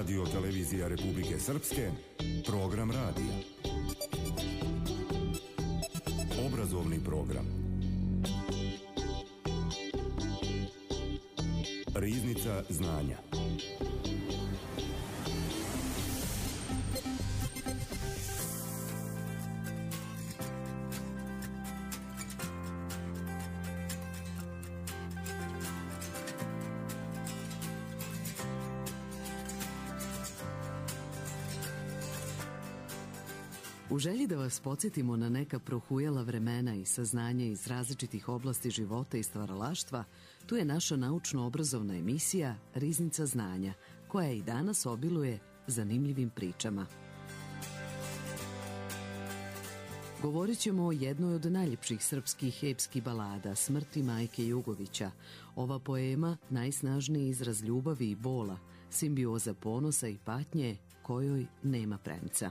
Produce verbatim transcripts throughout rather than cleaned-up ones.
Radio televizija Republike Srpske, program radija. Obrazovni program. Riznica znanja. U želji da vas podsjetimo na neka prohujala vremena i saznanja iz različitih oblasti života i stvaralaštva, tu je naša naučno-obrazovna emisija Riznica znanja, koja i danas obiluje zanimljivim pričama. Govorit ćemo o jednoj od najljepših srpskih epskih balada, Smrti Majke Jugovića. Ova poema najsnažniji izraz ljubavi i bola, simbioza ponosa i patnje kojoj nema premca.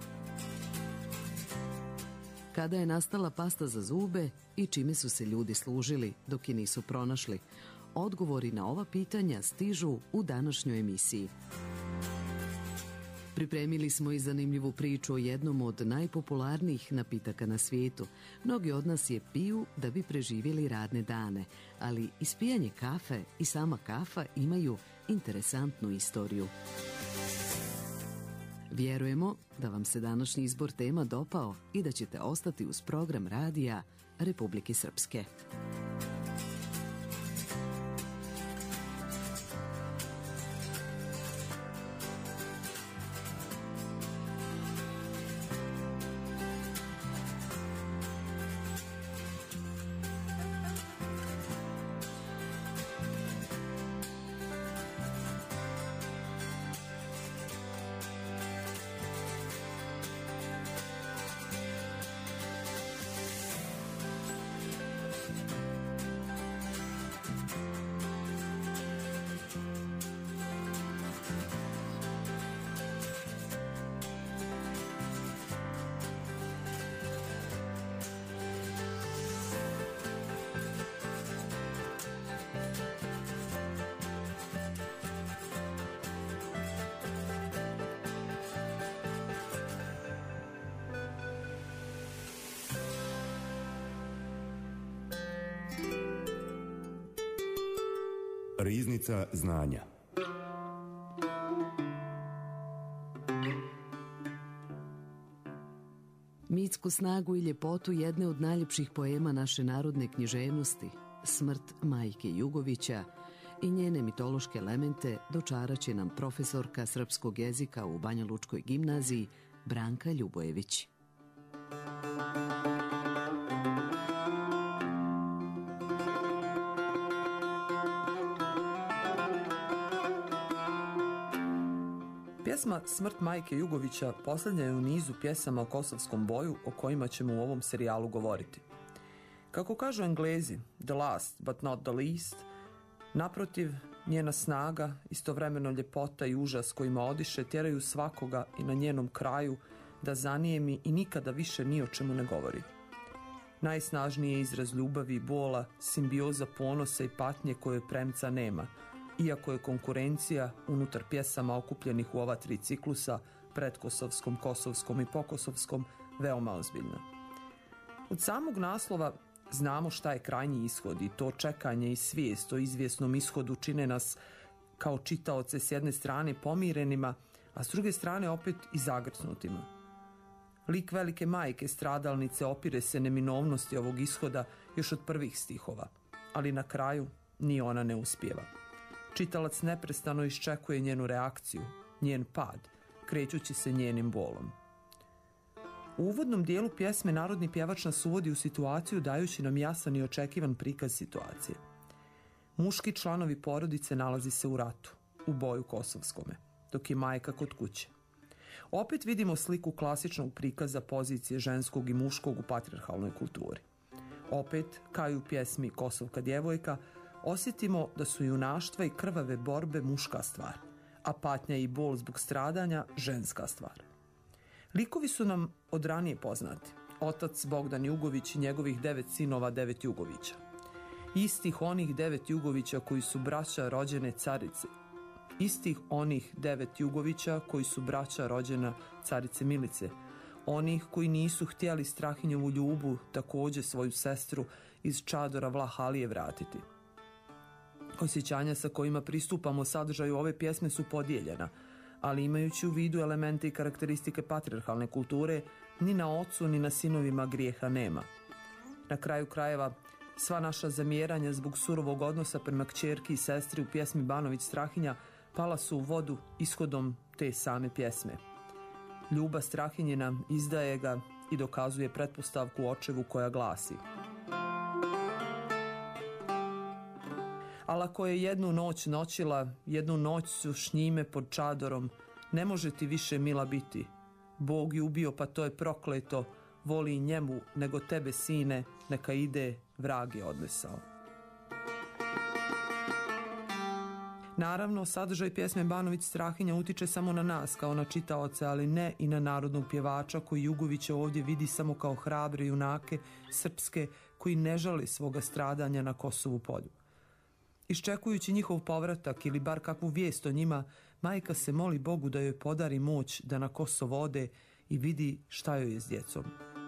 Kada je nastala pasta za zube i čime su se ljudi služili dok je nisu pronašli? Odgovori na ova pitanja stižu u današnjoj emisiji. Pripremili smo i zanimljivu priču o jednom od najpopularnijih napitaka na svijetu. Mnogi od nas je piju da bi preživjeli radne dane, ali ispijanje kafe i sama kafa imaju interesantnu istoriju. Vjerujemo da vam se današnji izbor tema dopao i da ćete ostati uz program radija Republike Srpske. Riznica znanja. Mitsku snagu i ljepotu jedne od najljepših poema naše narodne književnosti, Smrt Majke Jugovića, i njene mitološke elemente dočarat će nam profesorka srpskog jezika u Banjalučkoj gimnaziji Branka Ljubojević. Pjesma Smrt Majke Jugovića posljednja je u nizu pjesama o kosovskom boju o kojima ćemo u ovom serijalu govoriti. Kako kažu Englezi, the last but not the least, naprotiv, njena snaga, istovremeno ljepota i užas kojima odiše tjeraju svakoga i na njenom kraju da zanijemi i nikada više ni o čemu ne govori. Najsnažniji je izraz ljubavi i bola, simbioza ponosa i patnje koje premca nema, iako je konkurencija unutar pjesama okupljenih u ova tri ciklusa, predkosovskom, kosovskom i pokosovskom, veoma ozbiljna. Od samog naslova znamo šta je krajnji ishod i to čekanje i svijest o izvjesnom ishodu čine nas kao čitaoce s jedne strane pomirenima, a s druge strane opet i zagrcnutima. Lik velike majke stradalnice opire se neminovnosti ovog ishoda još od prvih stihova, ali na kraju ni ona ne uspijeva. Čitalac neprestano iščekuje njenu reakciju, njen pad, krećući se njenim bolom. U uvodnom dijelu pjesme narodni pjevač nas uvodi u situaciju dajući nam jasan i očekivan prikaz situacije. Muški članovi porodice nalazi se u ratu, u boju kosovskome, dok je majka kod kuće. Opet vidimo sliku klasičnog prikaza pozicije ženskog i muškog u patrijarhalnoj kulturi. Opet, kao i u pjesmi Kosovka djevojka, osjetimo da su junaštva i krvave borbe muška stvar, a patnja i bol zbog stradanja ženska stvar. Likovi su nam od ranije poznati. Otac Bogdan Jugović i njegovih devet sinova, devet Jugovića. Istih onih devet Jugovića koji su braća rođene carice, istih onih devet Jugovića koji su braća rođena carice Milice, onih koji nisu htjeli Strahinjovu Ljubu, također svoju sestru, iz čadora Vlahalije vratiti. Osjećanja sa kojima pristupamo sadržaju ove pjesme su podijeljena, ali imajući u vidu elemente i karakteristike patrijarhalne kulture, ni na ocu ni na sinovima grijeha nema. Na kraju krajeva, sva naša zamjeranja zbog surovog odnosa prema kćerki i sestri u pjesmi Banović Strahinja pala su u vodu ishodom te same pjesme. Ljuba Strahinjina izdaje ga i dokazuje pretpostavku očevu koja glasi: Al ako je jednu noć noćila, jednu noć su šnjime pod čadorom, ne može ti više mila biti. Bog ju ubio, pa to je prokleto, voli njemu nego tebe, sine, neka ide, vrag je odnesao. Naravno, sadržaj pjesme Banović Strahinja utiče samo na nas kao na čitaoce, ali ne i na narodnog pjevača koji Jugovića ovdje vidi samo kao hrabre junake srpske koji ne žale svoga stradanja na Kosovu polju. Iščekujući njihov povratak ili bar kakvu vijest o njima, majka se moli Bogu da joj podari moć da na Kosovo ode i vidi šta joj je s djecom.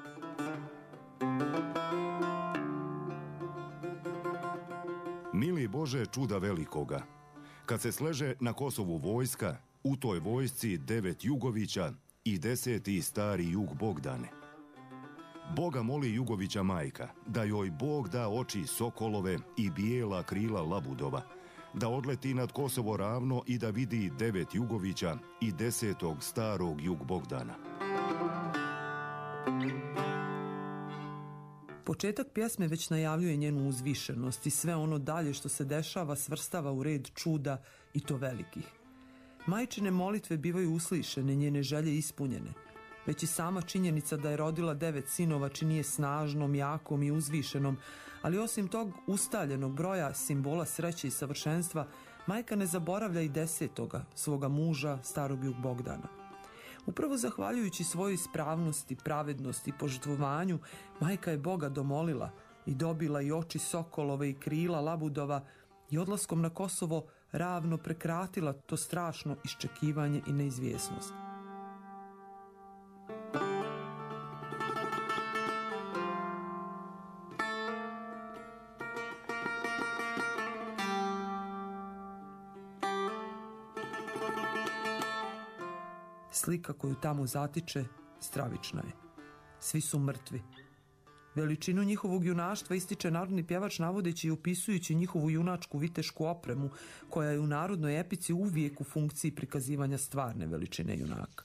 Mili Bože čuda velikoga, kad se sleže na Kosovu vojska, u toj vojsci devet Jugovića i deseti stari Jug Bogdane. Boga moli Jugovića majka da joj Bog da oči sokolove i bijela krila labudova, da odleti nad Kosovo ravno i da vidi devet Jugovića i desetog starog Jug Bogdana. Početak pjesme već najavljuje njenu uzvišenost i sve ono dalje što se dešava svrstava u red čuda i to velikih. Majčine molitve bivaju uslišene, njene želje ispunjene. Već i sama činjenica da je rodila devet sinova čini je snažnom, jakom i uzvišenom, ali osim tog ustaljenog broja simbola sreće i savršenstva, majka ne zaboravlja i desetoga, svoga muža, starog Jug Bogdana. Upravo zahvaljujući svojoj ispravnosti, pravednosti i požrtvovanju, majka je Boga domolila i dobila i oči sokolove i krila labudova i odlaskom na Kosovo ravno prekratila to strašno iščekivanje i neizvjesnost. Slika koju tamo zatiče stravična je. Svi su mrtvi. Veličinu njihovog junaštva ističe narodni pjevač navodeći i opisujući njihovu junačku vitešku opremu koja je u narodnoj epici uvijek u funkciji prikazivanja stvarne veličine junaka.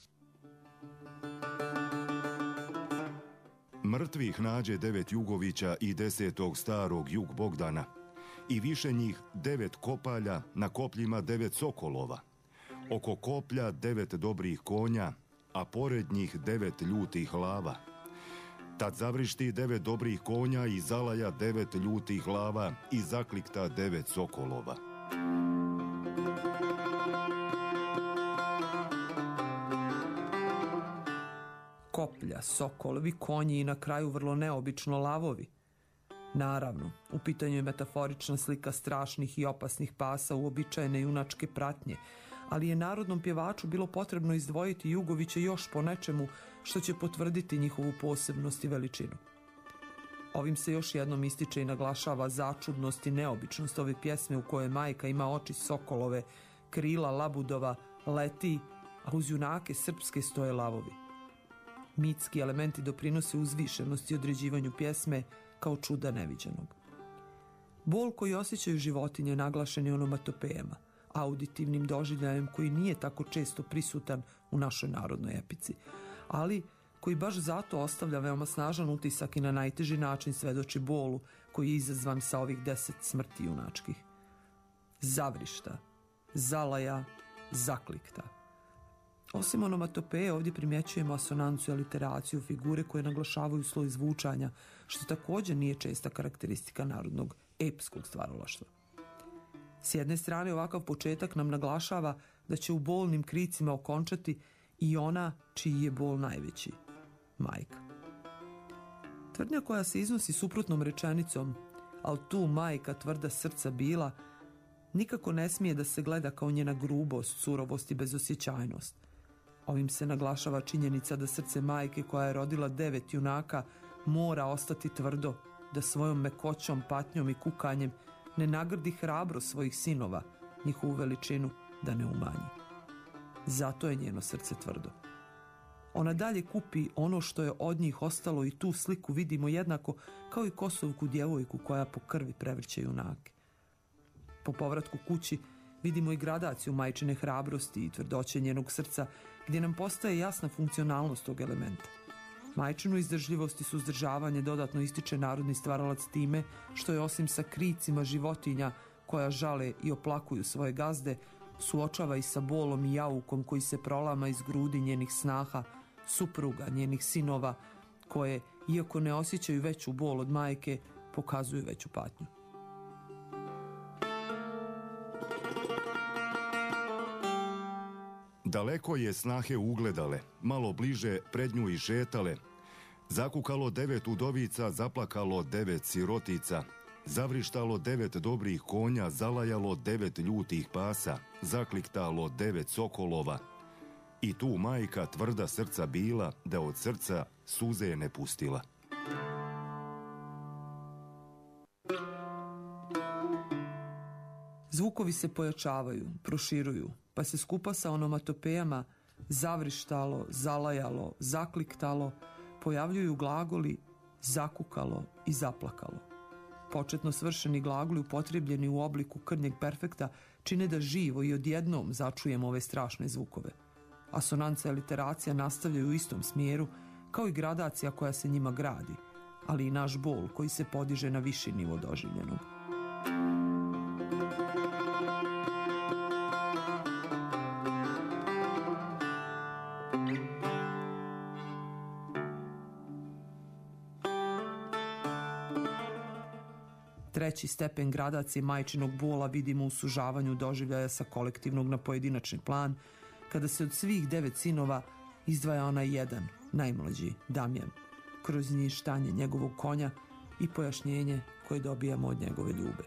Mrtvih nađe devet Jugovića i desetog starog Jug Bogdana i više njih devet kopalja, na kopljima devet sokolova. Oko koplja devet dobrih konja, a pored njih devet ljutih lava. Tad zavrišti devet dobrih konja i zalaja devet ljutih lava i zaklikta devet sokolova. Koplja, sokolovi, konji i na kraju vrlo neobično lavovi. Naravno, u pitanju je metaforična slika strašnih i opasnih pasa uobičajene junačke pratnje, ali je narodnom pjevaču bilo potrebno izdvojiti Jugovića još po nečemu što će potvrditi njihovu posebnost i veličinu. Ovim se još jednom ističe i naglašava začudnost i neobičnost ove pjesme u kojoj majka ima oči sokolove, krila labudova, leti, a uz junake srpske stoje lavovi. Mitski elementi doprinose uzvišenosti i određivanju pjesme kao čuda neviđenog. Bol koji osjećaju životinje naglašen je onomatopejama, auditivnim doživljajem koji nije tako često prisutan u našoj narodnoj epici, ali koji baš zato ostavlja veoma snažan utisak i na najteži način svedoči bolu koji je izazvan sa ovih deset smrti junačkih. Zavrišta, zalaja, zaklikta. Osim onomatopeje, ovdje primjećujemo asonancu i aliteraciju, figure koje naglašavaju sloj zvučanja, što također nije česta karakteristika narodnog epskog stvaralaštva. S jedne strane, ovakav početak nam naglašava da će u bolnim kricima okončati i ona čiji je bol najveći, majka. Tvrdnja koja se iznosi suprotnom rečenicom, al tu majka tvrda srca bila, nikako ne smije da se gleda kao njena grubost, surovost i bezosjećajnost. Ovim se naglašava činjenica da srce majke koja je rodila devet junaka mora ostati tvrdo, da svojom mekoćom, patnjom i kukanjem ne nagrdi hrabrost svojih sinova, njihovu veličinu da ne umanji. Zato je njeno srce tvrdo. Ona dalje kupi ono što je od njih ostalo i tu sliku vidimo jednako kao i kosovku djevojku koja po krvi prevrće junake. Po povratku kući vidimo i gradaciju majčine hrabrosti i tvrdoće njenog srca gdje nam postaje jasna funkcionalnost tog elementa. Majčinu izdržljivost i suzdržavanje dodatno ističe narodni stvaralac time što je osim sa kricima životinja koja žale i oplakuju svoje gazde, suočava i sa bolom i jaukom koji se prolama iz grudi njenih snaha, supruga, njenih sinova, koje, iako ne osjećaju veću bol od majke, pokazuju veću patnju. Daleko je snahe ugledale, malo bliže pred nju i šetale. Zakukalo devet udovica, zaplakalo devet sirotica. Zavrištalo devet dobrih konja, zalajalo devet ljutih pasa, zakliktalo devet sokolova. I tu majka tvrda srca bila, da od srca suze ne pustila. Zvukovi se pojačavaju, proširuju, pa se skupa sa onomatopejama zavrištalo, zalajalo, zakliktalo, pojavljuju glagoli zakukalo i zaplakalo. Početno svršeni glagoli upotrijebljeni u obliku krnjeg perfekta čine da živo i odjednom začujemo ove strašne zvukove. Asonanca i aliteracija nastavljaju u istom smjeru kao i gradacija koja se njima gradi, ali i naš bol koji se podiže na viši nivo doživljenog. Treći stepen gradacije majčinog bola vidimo u sužavanju doživljaja sa kolektivnog na pojedinačni plan, kada se od svih devet sinova izdvaja onaj jedan, najmlađi, Damjan, kroz njištanje njegovog konja i pojašnjenje koje dobijamo od njegove ljube.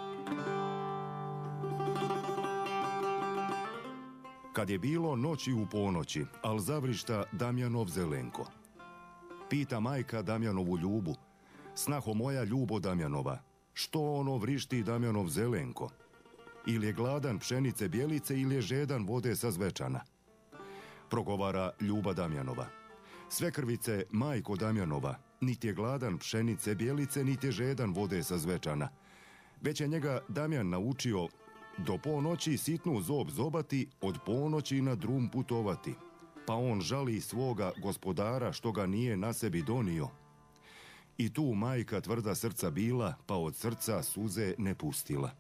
Kad je bilo noći u ponoći, al zavrišta Damjanov zelenko. Pita majka Damjanovu ljubu: snaho moja ljubo Damjanova, što ono vrišti Damjanov zelenko? Ili je gladan pšenice bjelice ili je žedan vode sa zvečana? Progovara ljuba Damjanova: sve krvice, majko Damjanova, niti je gladan pšenice bjelice, niti je žedan vode sa zvečana. Već je njega Damjan naučio do ponoći sitnu zob zobati, od ponoći na drum putovati. Pa on žali svoga gospodara što ga nije na sebi donio. I tu majka tvrda srca bila, pa od srca suze ne pustila.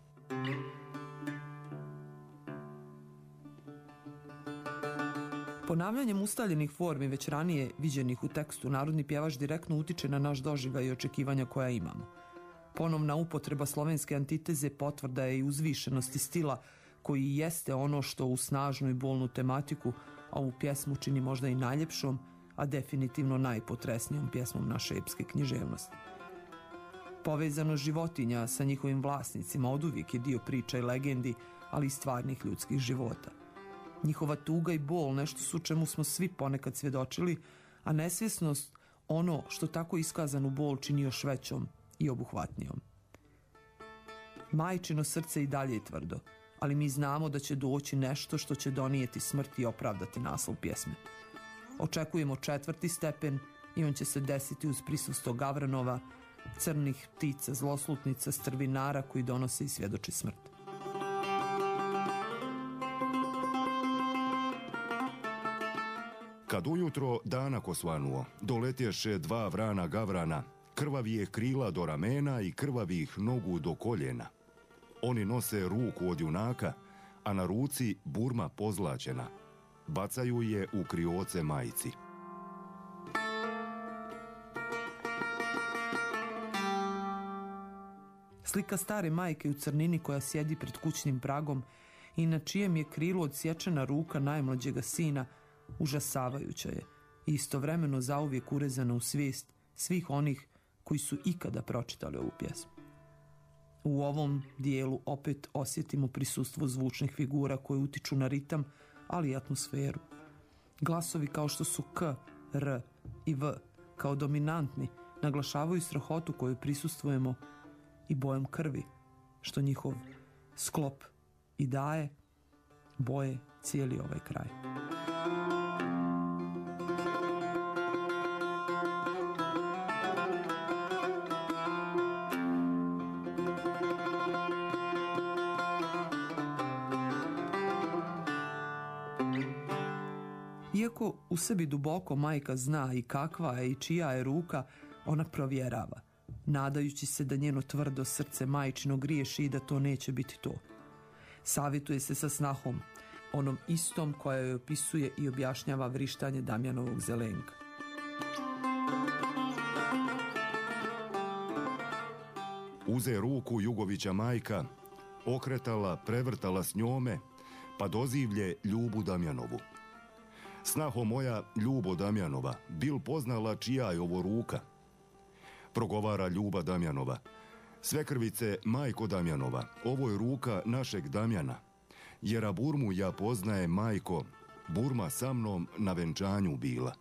Ponavljanjem ustaljenih formi već ranije viđenih u tekstu, narodni pjevač direktno utiče na naš doživljaj i očekivanja koja imamo. Ponovna upotreba slovenske antiteze potvrda je i uzvišenosti stila koji jeste ono što u snažnu i bolnu tematiku, a ovu pjesmu čini možda i najljepšom, a definitivno najpotresnijom pjesmom naše epske književnosti. Povezano životinja sa njihovim vlasnicima oduvijek je dio priča i legendi, ali i stvarnih ljudskih života. Njihova tuga i bol nešto su čemu smo svi ponekad svjedočili, a nesvjesnost ono što tako iskazanu bol čini još većom i obuhvatnijom. Majčino srce i dalje je tvrdo, ali mi znamo da će doći nešto što će donijeti smrt i opravdati naslov pjesme. Očekujemo četvrti stepen i on će se desiti uz prisustvo gavranova, crnih ptica, zloslutnica, strvinara koji donose i svjedoče smrt. Kad ujutro danak osvanuo, doletješe dva vrana gavrana, krvavije krila do ramena i krvavih nogu do koljena. Oni nose ruku od junaka, a na ruci burma pozlačena. Bacaju je u krioce majci. Slika stare majke u crnini koja sjedi pred kućnim pragom i na čijem je krilu odsječena ruka najmlađega sina užasavajuća je i istovremeno zauvijek urezana u svijest svih onih koji su ikada pročitali ovu pjesmu. U ovom dijelu opet osjetimo prisustvo zvučnih figura koje utiču na ritam, ali i atmosferu. Glasovi kao što su K, R i V kao dominantni naglašavaju strahotu koju prisustvujemo i bojom krvi, što njihov sklop i daje boje cijeli ovaj kraj. Iako u sebi duboko majka zna i kakva je i čija je ruka, ona provjerava, nadajući se da njeno tvrdo srce majčino griješi i da to neće biti to. Savjetuje se sa snahom, onom istom koja joj opisuje i objašnjava vrištanje Damjanovog zelenka. Uze ruku Jugovića majka, okretala, prevrtala s njome, pa dozivlje Ljubu Damjanovu. Snaho moja, Ljubo Damjanova, bil poznala čija je ovo ruka? Progovara Ljuba Damjanova. Svekrvice, majko Damjanova, ovo je ruka našeg Damjana. Jer a Burmu ja poznaje, majko, Burma sa mnom na venčanju bila.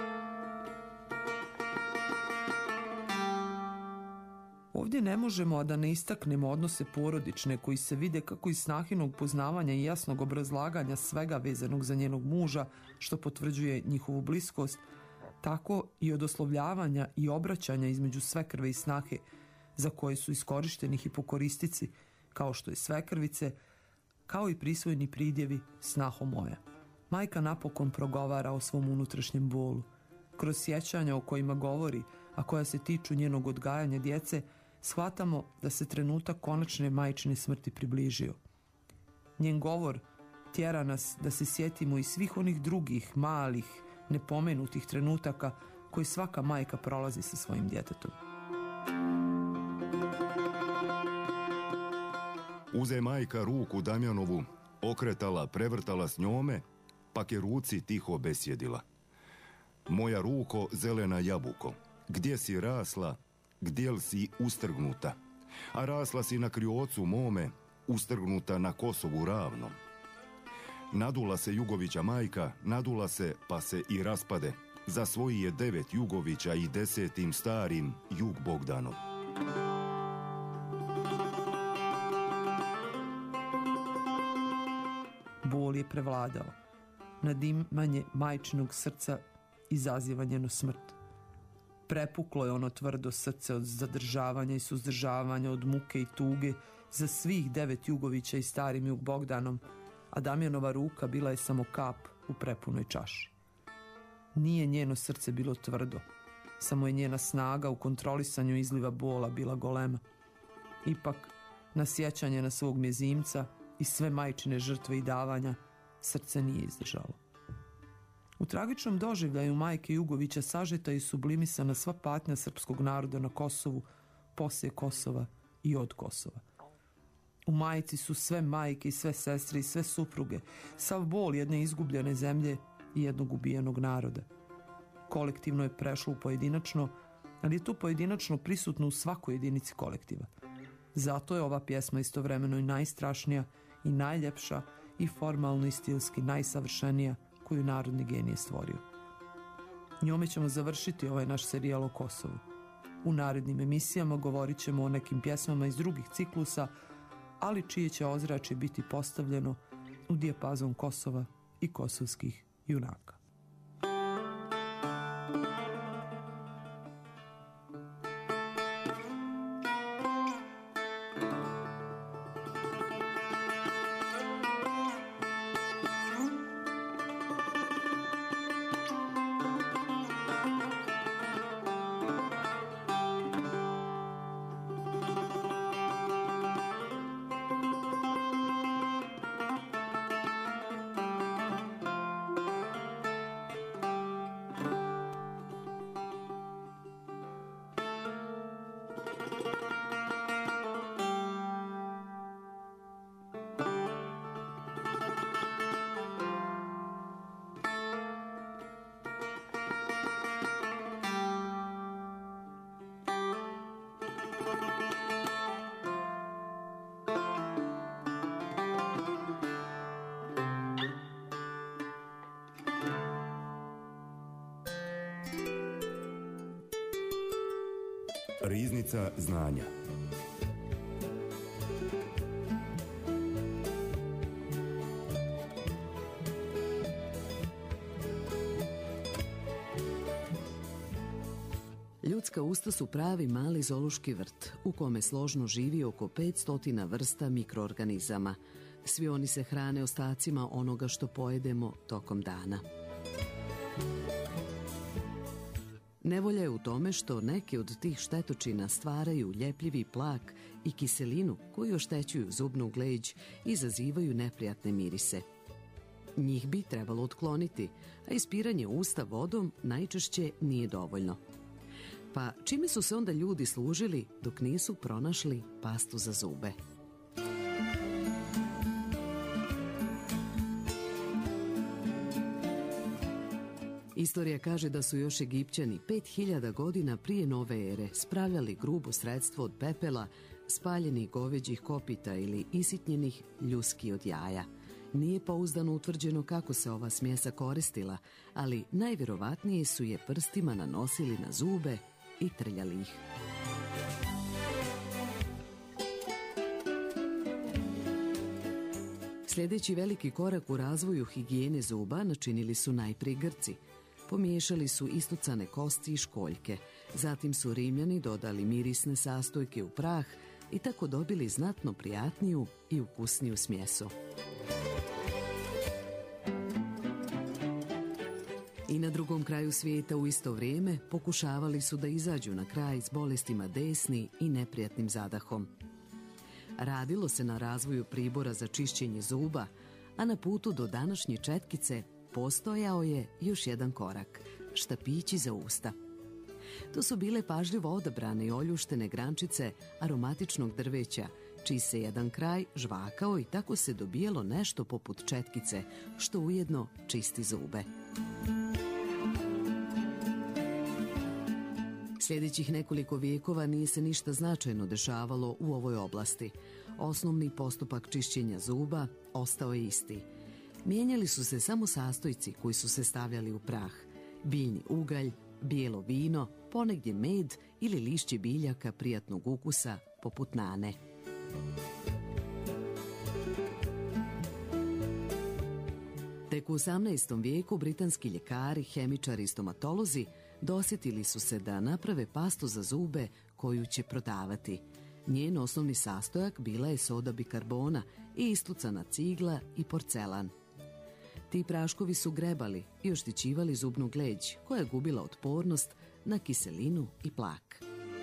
Ovdje ne možemo, a da ne istaknemo odnose porodične koji se vide kako iz snahinog poznavanja i jasnog obrazlaganja svega vezanog za njenog muža, što potvrđuje njihovu bliskost, tako i od oslovljavanja i obraćanja između svekrve i snahe, za koje su iskorišteni hipokoristici, kao što je svekrvice, kao i prisvojni pridjevi snaho moja. Majka napokon progovara o svom unutrašnjem bolu. Kroz sjećanja o kojima govori, a koja se tiču njenog odgajanja djece, shvatamo da se trenutak konačne majčine smrti približio. Njen govor tjera nas da se sjetimo i svih onih drugih, malih, nepomenutih trenutaka koji svaka majka prolazi sa svojim djetetom. Uze majka ruku Damjanovu, okretala, prevrtala s njome, pak je ruci tiho besjedila. Moja ruko, zelena jabuko, gdje si rasla, gdje si ustrgnuta? A rasla si na kriocu mome, ustrgnuta na Kosovu ravnom. Nadula se Jugovića majka, nadula se pa se i raspade. Za svoji je devet Jugovića i desetim starim Jug Bogdanom. Bol je prevladao. Nadimanje majčinog srca izaziva njenu smrt. Prepuklo je ono tvrdo srce od zadržavanja i suzdržavanja, od muke i tuge za svih devet Jugovića i starim Jug Bogdanom, a Damjanova ruka bila je samo kap u prepunoj čaši. Nije njeno srce bilo tvrdo, samo je njena snaga u kontrolisanju izliva bola bila golema. Ipak, na sjećanje na svog mjezimca i sve majčine žrtve i davanja, srce nije izdržalo. U tragičnom doživljaju majke Jugovića sažeta i sublimisana sva patnja srpskog naroda na Kosovu, poslije Kosova i od Kosova. U majci su sve majke i sve sestre i sve supruge, sav bol jedne izgubljene zemlje i jednog ubijenog naroda. Kolektivno je prešlo u pojedinačno, ali je to pojedinačno prisutno u svakoj jedinici kolektiva. Zato je ova pjesma istovremeno i najstrašnija i najljepša i formalno i stilski najsavršenija koju narodni genije stvorio. Njome ćemo završiti ovaj naš serijal o Kosovu. U narednim emisijama govorit ćemo o nekim pjesmama iz drugih ciklusa, ali čije će ozračje biti postavljeno u dijapazon Kosova i kosovskih junaka. Riznica znanja. Ljudska usta su pravi mali zoološki vrt u kome složno živi oko petsto vrsta mikroorganizama. Svi oni se hrane ostacima onoga što pojedemo tokom dana. Nevolja je u tome što neke od tih štetočina stvaraju ljepljivi plak i kiselinu koju oštećuju zubnu gleđ i izazivaju neprijatne mirise. Njih bi trebalo otkloniti, a ispiranje usta vodom najčešće nije dovoljno. Pa čime su se onda ljudi služili dok nisu pronašli pastu za zube? Istorija kaže da su još Egipćani pet hiljada godina prije nove ere spravljali grubo sredstvo od pepela, spaljenih goveđih kopita ili isitnjenih ljuski od jaja. Nije pouzdano utvrđeno kako se ova smjesa koristila, ali najvjerovatnije su je prstima nanosili na zube i trljali ih. Sljedeći veliki korak u razvoju higijene zuba načinili su najprije Grci. Pomiješali su istucane kosti i školjke, zatim su Rimljani dodali mirisne sastojke u prah i tako dobili znatno prijatniju i ukusniju smjesu. I na drugom kraju svijeta u isto vrijeme pokušavali su da izađu na kraj s bolestima desni i neprijatnim zadahom. Radilo se na razvoju pribora za čišćenje zuba, a na putu do današnje četkice postojao je još jedan korak – štapići za usta. To su bile pažljivo odabrane i oljuštene grančice aromatičnog drveća, čiji se jedan kraj žvakao i tako se dobijalo nešto poput četkice, što ujedno čisti zube. Sljedećih nekoliko vijekova nije se ništa značajno dešavalo u ovoj oblasti. Osnovni postupak čišćenja zuba ostao je isti. Mijenjali su se samo sastojci koji su se stavljali u prah. Biljni ugalj, bijelo vino, ponegdje med ili lišće biljaka prijatnog ukusa poput nane. Tek u osamnaestom vijeku britanski ljekari, hemičari i stomatolozi dosjetili su se da naprave pastu za zube koju će prodavati. Njen osnovni sastojak bila je soda bikarbona i istucana cigla i porcelan. Ti praškovi su grebali i oštećivali zubnu gleđ, koja je gubila otpornost na kiselinu i plak.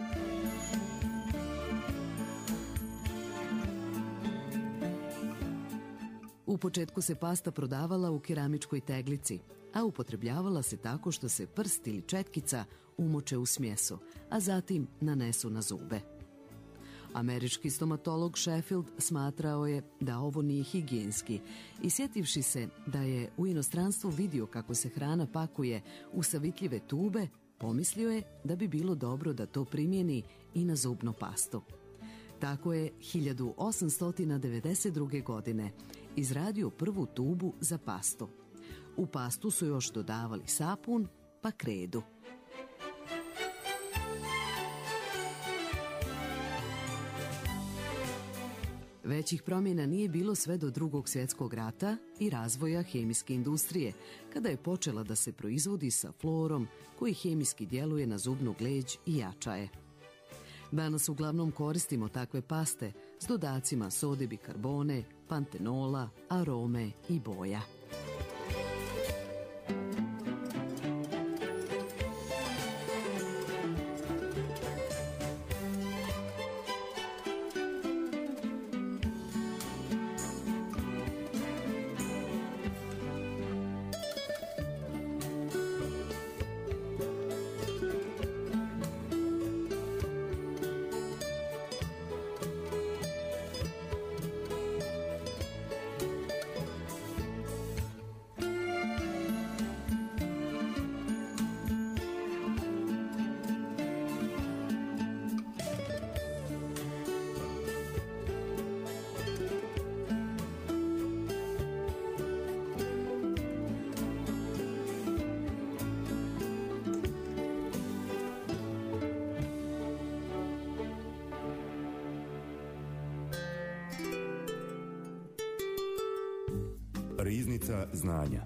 U početku se pasta prodavala u keramičkoj teglici, a upotrebljavala se tako što se prst ili četkica umoče u smjesu, a zatim nanesu na zube. Američki stomatolog Sheffield smatrao je da ovo nije higijenski i sjetivši se da je u inostranstvu vidio kako se hrana pakuje u savitljive tube, pomislio je da bi bilo dobro da to primijeni i na zubnu pastu. Tako je hiljadu osamsto devedeset druge. godine izradio prvu tubu za pastu. U pastu su još dodavali sapun pa kredu. Većih promjena nije bilo sve do Drugog svjetskog rata i razvoja hemijske industrije, kada je počela da se proizvodi sa fluorom koji hemijski djeluje na zubnu gleđ i jača je. Danas uglavnom koristimo takve paste s dodacima sode bikarbone, pantenola, arome i boja. Riznica znanja.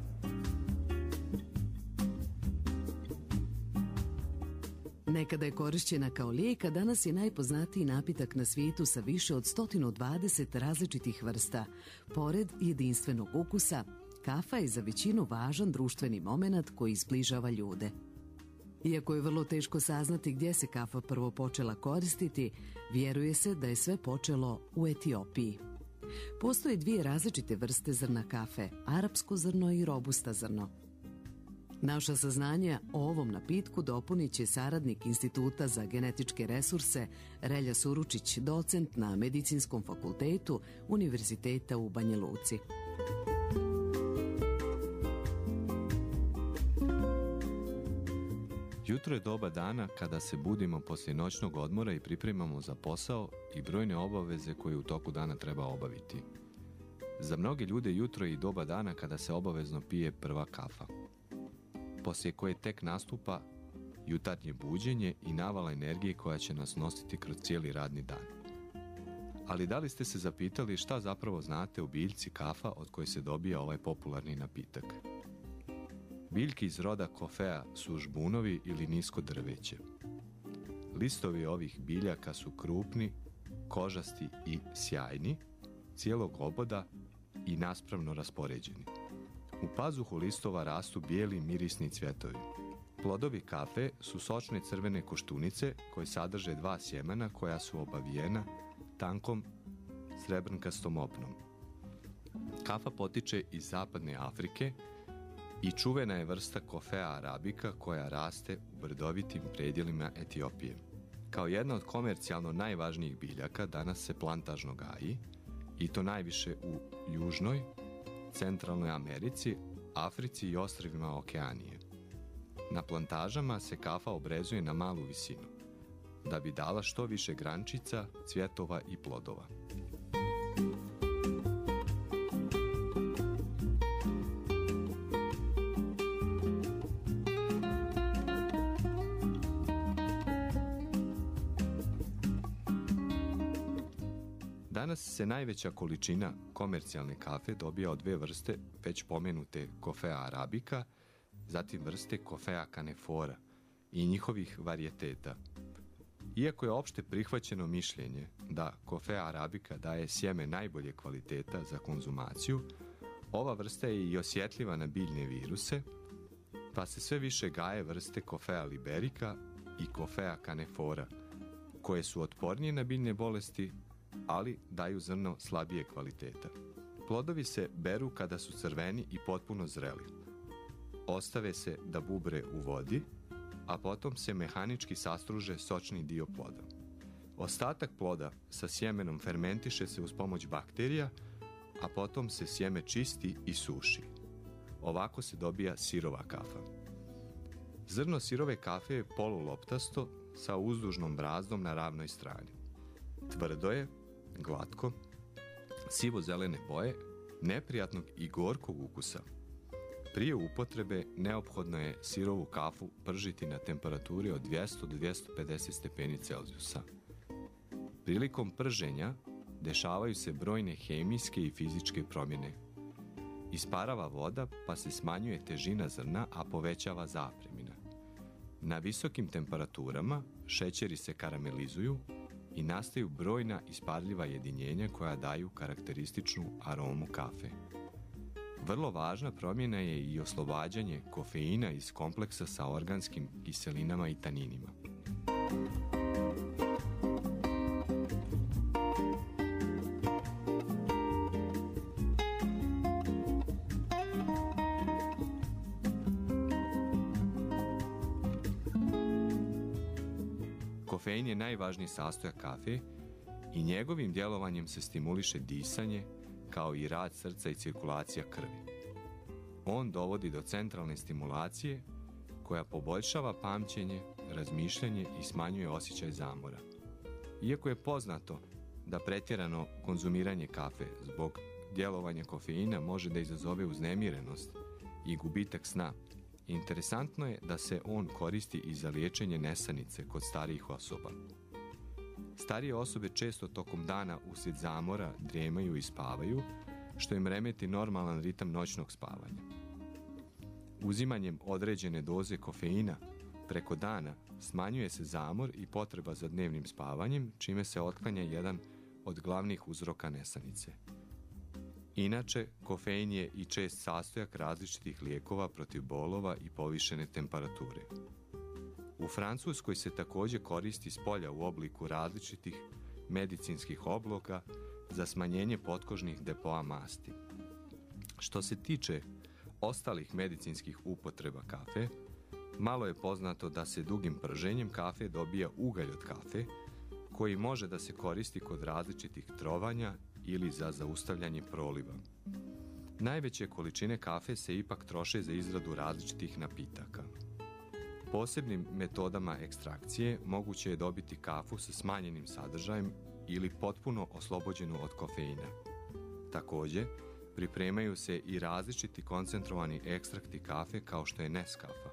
Nekada je korišćena kao lijek, a danas je najpoznatiji napitak na svijetu sa više od sto dvadeset različitih vrsta. Pored jedinstvenog ukusa, kafa je za većinu važan društveni momenat koji zbližava ljude. Iako je vrlo teško saznati gdje se kafa prvo počela koristiti, vjeruje se da je sve počelo u Etiopiji. Postoje dvije različite vrste zrna kafe, arapsko zrno i robusta zrno. Naša saznanja o ovom napitku dopunit će saradnik Instituta za genetičke resurse Relja Suručić, docent na Medicinskom fakultetu Univerziteta u Banja Luci. Jutro je doba dana kada se budimo poslije noćnog odmora i pripremamo za posao i brojne obaveze koje u toku dana treba obaviti. Za mnoge ljude jutro je i doba dana kada se obavezno pije prva kafa, poslije koje tek nastupa jutarnje buđenje i navala energije koja će nas nositi kroz cijeli radni dan. Ali da li ste se zapitali šta zapravo znate o biljci kafa od koje se dobija ovaj popularni napitak? Biljke iz roda kofea su žbunovi ili nisko drveće. Listovi ovih biljaka su krupni, kožasti i sjajni, cijelog oboda i naspravno raspoređeni. U pazuhu listova rastu bijeli mirisni cvjetovi. Plodovi kafe su sočne crvene koštunice koje sadrže dva sjemena koja su obavijena tankom srebrnkastom opnom. Kafa potiče iz zapadne Afrike i čuvena je vrsta kofea arabika koja raste u brdovitim predjelima Etiopije. Kao jedna od komercijalno najvažnijih biljaka danas se plantažno gaji, i to najviše u južnoj, centralnoj Americi, Africi i ostrvima Okeanije. Na plantažama se kafa obrezuje na malu visinu, da bi dala što više grančica, cvjetova i plodova. Danas se najveća količina komercijalne kafe dobija od dvije vrste već pomenute kofea arabika, zatim vrste kofea canefora i njihovih varijeteta. Iako je opšte prihvaćeno mišljenje da kofea arabika daje sjeme najbolje kvaliteta za konzumaciju, ova vrsta je i osjetljiva na biljne viruse, pa se sve više gaje vrste kofea liberika i kofea canefora, koje su otpornije na biljne bolesti, ali daju zrno slabije kvaliteta. Plodovi se beru kada su crveni i potpuno zreli. Ostave se da bubre u vodi, a potom se mehanički sastruže sočni dio ploda. Ostatak ploda sa sjemenom fermentiše se uz pomoć bakterija, a potom se sjeme čisti i suši. Ovako se dobija sirova kafa. Zrno sirove kafe je poluloptasto sa uzdužnom brazdom na ravnoj strani. Tvrdo je, glatko, sivo-zelene boje, neprijatnog i gorkog ukusa. Prije upotrebe neophodno je sirovu kafu pržiti na temperaturi od dvjesto do dvjesto pedeset stepeni Celzijusa. Prilikom prženja dešavaju se brojne hemijske i fizičke promjene. Isparava voda pa se smanjuje težina zrna, a povećava zapremina. Na visokim temperaturama šećeri se karamelizuju i nastaju brojna isparljiva jedinjenja koja daju karakterističnu aromu kafe. Vrlo važna promjena je i oslobađanje kofeina iz kompleksa sa organskim kiselinama i taninima. Kofein je najvažniji sastojak kafe i njegovim djelovanjem se stimuliše disanje, kao i rad srca i cirkulacija krvi. On dovodi do centralne stimulacije koja poboljšava pamćenje, razmišljanje i smanjuje osjećaj zamora. Iako je poznato da pretjerano konzumiranje kafe zbog djelovanja kofeina može da izazove uznemirenost i gubitak sna, interesantno je da se on koristi i za liječenje nesanice kod starijih osoba. Starije osobe često tokom dana uslijed zamora drijemaju i spavaju, što im remeti normalan ritam noćnog spavanja. Uzimanjem određene doze kofeina preko dana smanjuje se zamor i potreba za dnevnim spavanjem, čime se otklanja jedan od glavnih uzroka nesanice. Inače, kofein je i čest sastojak različitih lijekova protiv bolova i povišene temperature. U Francuskoj se također koristi s polja u obliku različitih medicinskih obloka za smanjenje potkožnih depoa masti. Što se tiče ostalih medicinskih upotreba kafe, malo je poznato da se dugim prženjem kafe dobija ugalj od kafe, koji može da se koristi kod različitih trovanja ili za zaustavljanje proliva. Najveće količine kafe se ipak troše za izradu različitih napitaka. Posebnim metodama ekstrakcije moguće je dobiti kafu sa smanjenim sadržajem ili potpuno oslobođenu od kofeina. Također, pripremaju se i različiti koncentrovani ekstrakti kafe kao što je Nescafe.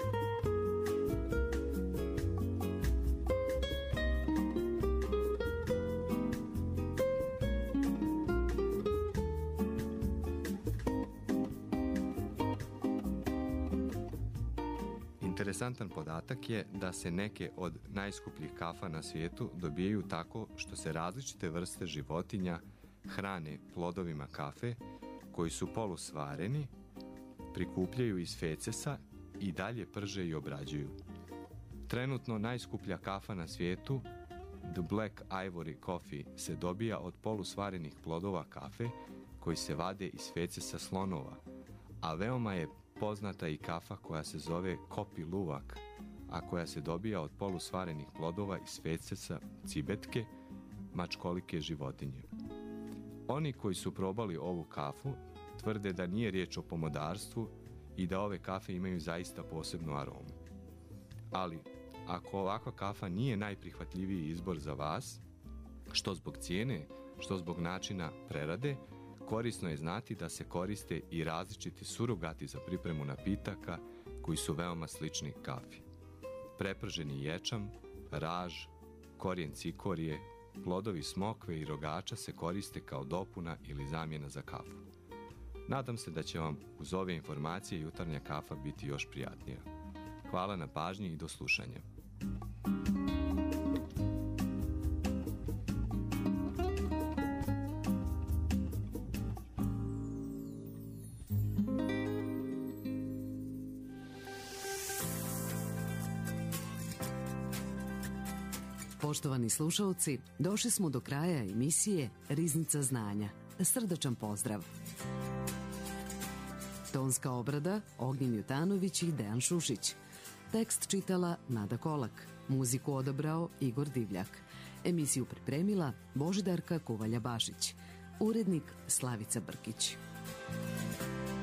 Interesantan podatak je da se neke od najskupljih kafa na svijetu dobijaju tako što se različite vrste životinja hrane plodovima kafe koji su polusvareni, prikupljaju iz fecesa i dalje prže i obrađuju. Trenutno najskuplja kafa na svijetu, The Black Ivory Coffee, se dobija od polusvarenih plodova kafe koji se vade iz fecesa slonova, a veoma je poznata i kafa koja se zove Kopi Luwak, a koja se dobija od polusvarenih plodova iz fecesa cibetke, mačkolike životinje. Oni koji su probali ovu kafu tvrde da nije riječ o pomodarstvu i da ove kafe imaju zaista posebnu aromu. Ali, ako ovakva kafa nije najprihvatljiviji izbor za vas, što zbog cijene, što zbog načina prerade, korisno je znati da se koriste i različiti surogati za pripremu napitaka koji su veoma slični kafi. Preprženi ječam, raž, korijen cikorije, plodovi smokve i rogača se koriste kao dopuna ili zamjena za kafu. Nadam se da će vam uz ove informacije jutarnja kafa biti još prijatnija. Hvala na pažnji i do slušanja. Poštovani slušalci, došli smo do kraja emisije Riznica znanja. Srdačan pozdrav. Tonska obrada Ognjen Jutanović i Dejan Šušić. Tekst čitala Nada Kolak. Muziku odabrao Igor Divljak. Emisiju pripremila Božidarka Kuvalja-Bašić. Urednik Slavica Brkić.